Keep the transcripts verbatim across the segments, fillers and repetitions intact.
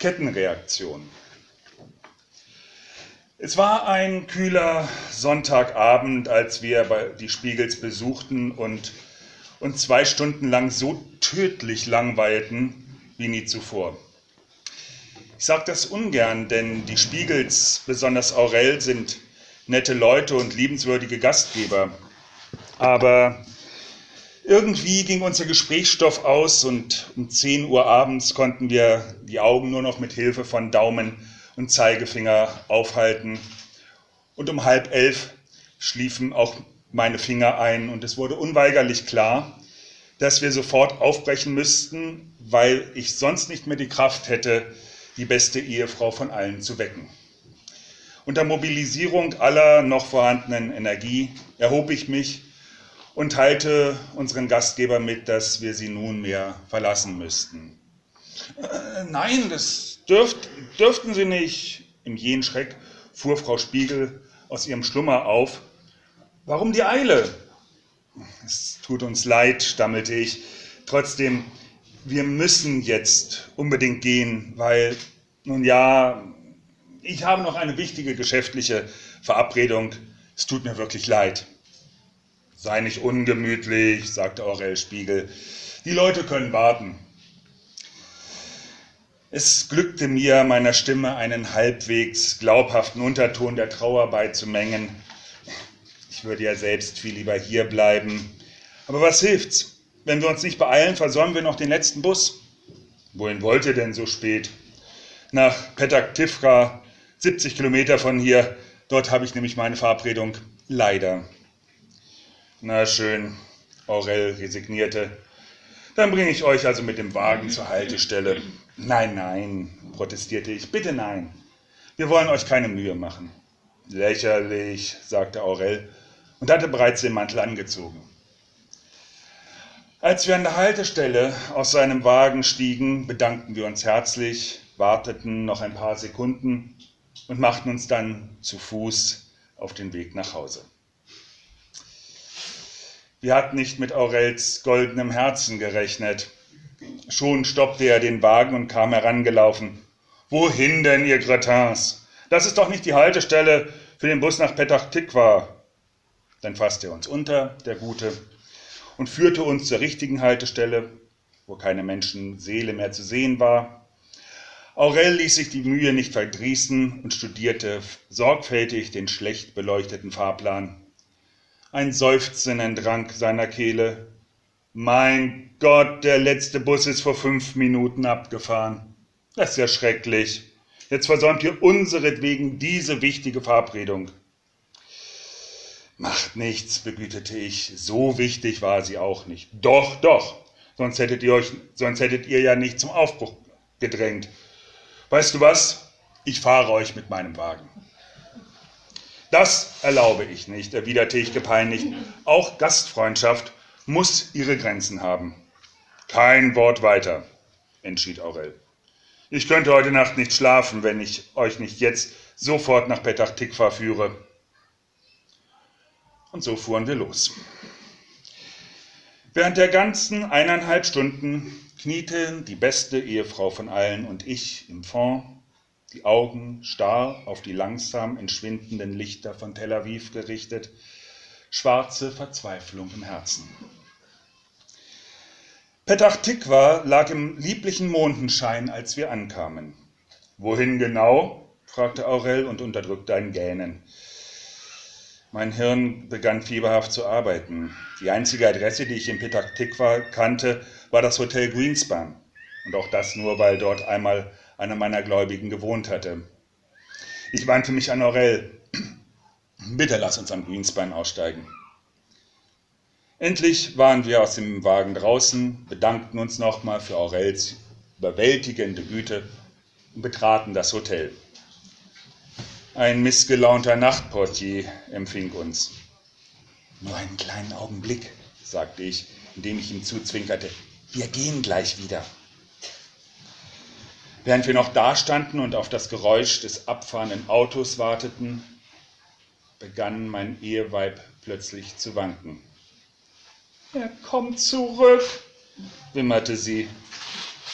Kettenreaktion. Es war ein kühler Sonntagabend, als wir die Spiegels besuchten und uns zwei Stunden lang so tödlich langweilten wie nie zuvor. Ich sage das ungern, denn die Spiegels, besonders Aurel, sind nette Leute und liebenswürdige Gastgeber. Aber irgendwie ging unser Gesprächsstoff aus und um zehn Uhr abends konnten wir die Augen nur noch mit Hilfe von Daumen und Zeigefinger aufhalten. Und um halb elf schliefen auch meine Finger ein und es wurde unweigerlich klar, dass wir sofort aufbrechen müssten, weil ich sonst nicht mehr die Kraft hätte, die beste Ehefrau von allen zu wecken. Unter Mobilisierung aller noch vorhandenen Energie erhob ich mich und teilte unseren Gastgeber mit, dass wir sie nunmehr verlassen müssten. Äh, nein, das dürft, dürften Sie nicht. Im jähen Schreck fuhr Frau Spiegel aus ihrem Schlummer auf. Warum die Eile? Es tut uns leid, stammelte ich. Trotzdem, wir müssen jetzt unbedingt gehen, weil, nun ja, ich habe noch eine wichtige geschäftliche Verabredung. Es tut mir wirklich leid. Sei nicht ungemütlich, sagte Aurel Spiegel. Die Leute können warten. Es glückte mir, meiner Stimme einen halbwegs glaubhaften Unterton der Trauer beizumengen. Ich würde ja selbst viel lieber hier bleiben. Aber was hilft's? Wenn wir uns nicht beeilen, versäumen wir noch den letzten Bus. Wohin wollt ihr denn so spät? Nach Petach Tikva, siebzig Kilometer von hier. Dort habe ich nämlich meine Verabredung. Leider. Na schön, Aurel resignierte. Dann bringe ich euch also mit dem Wagen zur Haltestelle. Nein, nein, protestierte ich, bitte nein. Wir wollen euch keine Mühe machen. Lächerlich, sagte Aurel und hatte bereits den Mantel angezogen. Als wir an der Haltestelle aus seinem Wagen stiegen, bedankten wir uns herzlich, warteten noch ein paar Sekunden und machten uns dann zu Fuß auf den Weg nach Hause. Wir hatten nicht mit Aurels goldenem Herzen gerechnet. Schon stoppte er den Wagen und kam herangelaufen. Wohin denn, ihr Gretins? Das ist doch nicht die Haltestelle für den Bus nach Petach Tikva. Dann fasste er uns unter, der Gute, und führte uns zur richtigen Haltestelle, wo keine Menschenseele mehr zu sehen war. Aurel ließ sich die Mühe nicht verdrießen und studierte sorgfältig den schlecht beleuchteten Fahrplan. Ein Seufzen entrann seiner Kehle. Mein Gott, der letzte Bus ist vor fünf Minuten abgefahren. Das ist ja schrecklich. Jetzt versäumt ihr unseretwegen diese wichtige Verabredung. Macht nichts, begütete ich. So wichtig war sie auch nicht. Doch, doch, sonst hättet ihr euch, sonst hättet ihr ja nicht zum Aufbruch gedrängt. Weißt du was? Ich fahre euch mit meinem Wagen. Das erlaube ich nicht, erwiderte ich gepeinigt. Auch Gastfreundschaft muss ihre Grenzen haben. Kein Wort weiter, entschied Aurel. Ich könnte heute Nacht nicht schlafen, wenn ich euch nicht jetzt sofort nach Petach Tikva führe. Und so fuhren wir los. Während der ganzen eineinhalb Stunden knieten die beste Ehefrau von allen und ich im Fond, die Augen starr auf die langsam entschwindenden Lichter von Tel Aviv gerichtet, schwarze Verzweiflung im Herzen. Petach Tikva lag im lieblichen Mondenschein, als wir ankamen. Wohin genau? Fragte Aurel und unterdrückte ein Gähnen. Mein Hirn begann fieberhaft zu arbeiten. Die einzige Adresse, die ich in Petach Tikva kannte, war das Hotel Greenspan. Und auch das nur, weil dort einmal einer meiner Gläubigen gewohnt hatte. Ich wandte mich an Aurel. Bitte lass uns am Greenspan aussteigen. Endlich waren wir aus dem Wagen draußen, bedankten uns nochmal für Aurels überwältigende Güte und betraten das Hotel. Ein missgelaunter Nachtportier empfing uns. Nur einen kleinen Augenblick, sagte ich, indem ich ihm zuzwinkerte. Wir gehen gleich wieder. Während wir noch dastanden und auf das Geräusch des abfahrenden Autos warteten, begann mein Eheweib plötzlich zu wanken. Er kommt zurück, wimmerte sie.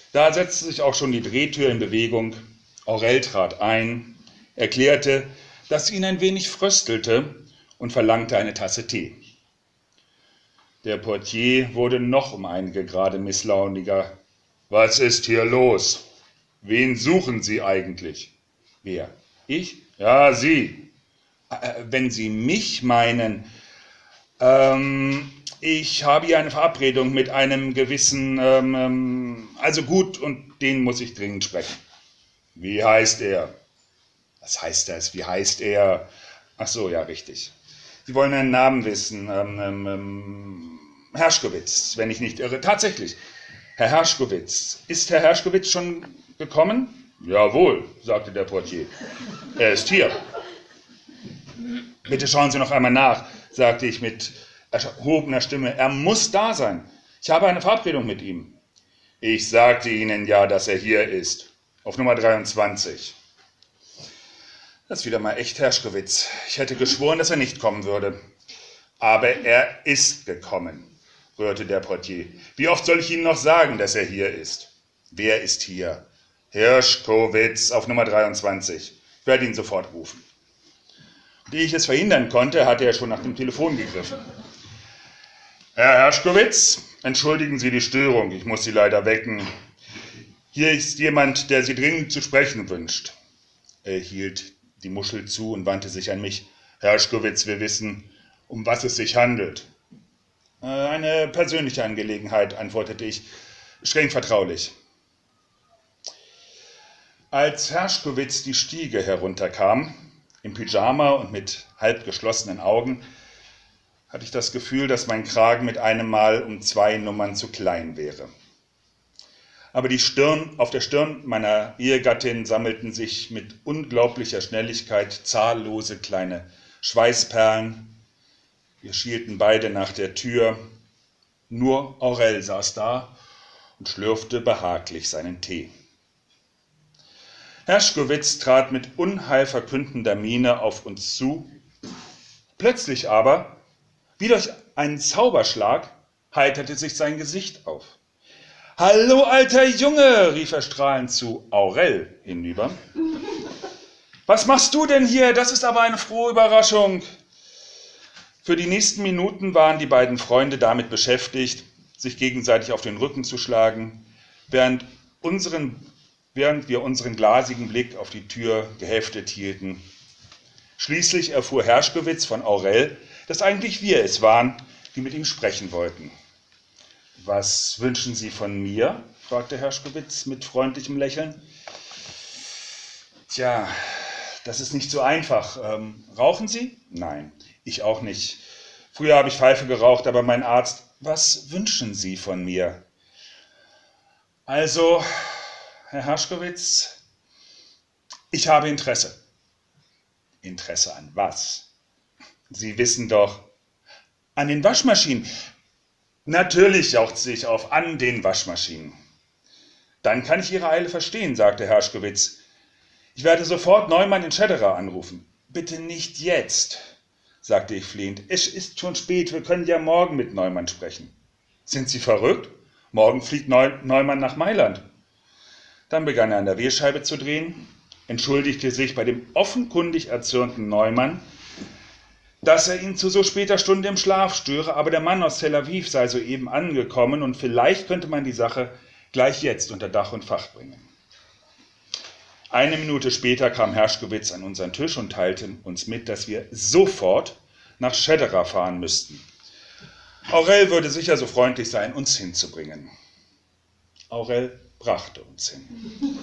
Da setzte sich auch schon die Drehtür in Bewegung. Aurel trat ein, erklärte, dass ihn ein wenig fröstelte und verlangte eine Tasse Tee. Der Portier wurde noch um einige Grade misslauniger. »Was ist hier los? Wen suchen Sie eigentlich?« »Wer? Ich?« »Ja, Sie.« Äh, »Wenn Sie mich meinen, ähm, ich habe hier eine Verabredung mit einem gewissen, ähm, also gut, und den muss ich dringend sprechen.« »Wie heißt er?« »Was heißt das? Wie heißt er?« »Ach so, ja, richtig. Sie wollen einen Namen wissen. Ähm, ähm, Herschkowitz, wenn ich nicht irre. Tatsächlich, Herr Herschkowitz. Ist Herr Herschkowitz schon gekommen?« »Jawohl«, sagte der Portier. »Er ist hier.« »Bitte schauen Sie noch einmal nach«, sagte ich mit erhobener Stimme. »Er muss da sein. Ich habe eine Verabredung mit ihm.« »Ich sagte Ihnen ja, dass er hier ist. Auf Nummer dreiundzwanzig.« Das ist wieder mal echt Herschkowitz. Ich hätte geschworen, dass er nicht kommen würde. »Aber er ist gekommen«, rührte der Portier. »Wie oft soll ich Ihnen noch sagen, dass er hier ist?« »Wer ist hier?« »Herschkowitz auf Nummer dreiundzwanzig. Ich werde ihn sofort rufen.« Und ehe ich es verhindern konnte, hatte er schon nach dem Telefon gegriffen. »Herr Herschkowitz, entschuldigen Sie die Störung, ich muss Sie leider wecken. Hier ist jemand, der Sie dringend zu sprechen wünscht.« Er hielt die Muschel zu und wandte sich an mich. »Herschkowitz, wir wissen, um was es sich handelt.« »Eine persönliche Angelegenheit«, antwortete ich, »streng vertraulich.« Als Herschkowitz die Stiege herunterkam, im Pyjama und mit halb geschlossenen Augen, hatte ich das Gefühl, dass mein Kragen mit einem Mal um zwei Nummern zu klein wäre. Aber die Stirn, auf der Stirn meiner Ehegattin sammelten sich mit unglaublicher Schnelligkeit zahllose kleine Schweißperlen. Wir schielten beide nach der Tür. Nur Aurel saß da und schlürfte behaglich seinen Tee. Herschkowitz trat mit unheilverkündender Miene auf uns zu. Plötzlich aber, wie durch einen Zauberschlag, heiterte sich sein Gesicht auf. »Hallo, alter Junge«, rief er strahlend zu Aurel hinüber. »Was machst du denn hier? Das ist aber eine frohe Überraschung.« Für die nächsten Minuten waren die beiden Freunde damit beschäftigt, sich gegenseitig auf den Rücken zu schlagen, während, unseren, während wir unseren glasigen Blick auf die Tür geheftet hielten. Schließlich erfuhr Herschkowitz von Aurel, dass eigentlich wir es waren, die mit ihm sprechen wollten. »Was wünschen Sie von mir?« fragte Herschkowitz mit freundlichem Lächeln. »Tja, das ist nicht so einfach. Ähm, rauchen Sie?« »Nein, ich auch nicht. Früher habe ich Pfeife geraucht, aber mein Arzt...« »Was wünschen Sie von mir?« »Also, Herr Herschkowitz, ich habe Interesse.« »Interesse an was?« »Sie wissen doch, an den Waschmaschinen.« »Natürlich«, jauchzte ich auf, »an den Waschmaschinen.« »Dann kann ich Ihre Eile verstehen«, sagte Herschkowitz. »Ich werde sofort Neumann in Schedderer anrufen.« »Bitte nicht jetzt«, sagte ich flehend. »Es ist schon spät, wir können ja morgen mit Neumann sprechen.« »Sind Sie verrückt? Morgen fliegt Neu- Neumann nach Mailand.« Dann begann er an der Wählscheibe zu drehen, entschuldigte sich bei dem offenkundig erzürnten Neumann, dass er ihn zu so später Stunde im Schlaf störe, aber der Mann aus Tel Aviv sei soeben angekommen und vielleicht könnte man die Sache gleich jetzt unter Dach und Fach bringen. Eine Minute später kam Herschkowitz an unseren Tisch und teilte uns mit, dass wir sofort nach Schedderer fahren müssten. Aurel würde sicher so freundlich sein, uns hinzubringen. Aurel brachte uns hin.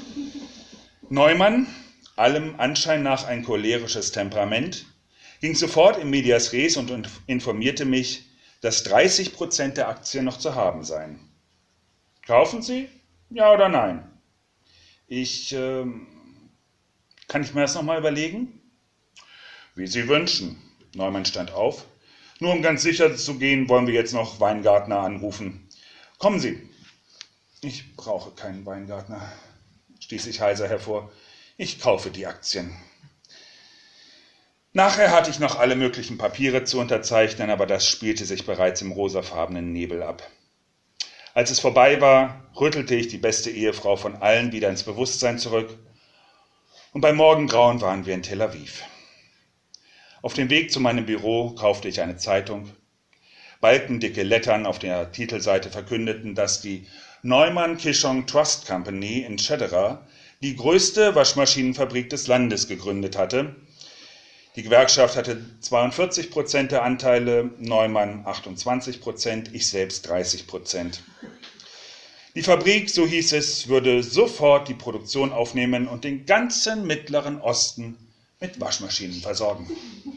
Neumann, allem Anschein nach ein cholerisches Temperament, ging sofort in medias res und informierte mich, dass dreißig Prozent der Aktien noch zu haben seien. »Kaufen Sie? Ja oder nein?« »Ich, äh, kann ich mir das nochmal überlegen?« »Wie Sie wünschen.« Neumann stand auf. »Nur um ganz sicher zu gehen, wollen wir jetzt noch Weingartner anrufen. Kommen Sie.« »Ich brauche keinen Weingartner«, stieß ich heiser hervor. »Ich kaufe die Aktien.« Nachher hatte ich noch alle möglichen Papiere zu unterzeichnen, aber das spielte sich bereits im rosafarbenen Nebel ab. Als es vorbei war, rüttelte ich die beste Ehefrau von allen wieder ins Bewusstsein zurück und beim Morgengrauen waren wir in Tel Aviv. Auf dem Weg zu meinem Büro kaufte ich eine Zeitung. Balkendicke Lettern auf der Titelseite verkündeten, dass die Neumann Kishon Trust Company in Chedera die größte Waschmaschinenfabrik des Landes gegründet hatte. Die Gewerkschaft hatte zweiundvierzig Prozent der Anteile, Neumann achtundzwanzig Prozent, ich selbst dreißig Prozent. Die Fabrik, so hieß es, würde sofort die Produktion aufnehmen und den ganzen Mittleren Osten mit Waschmaschinen versorgen.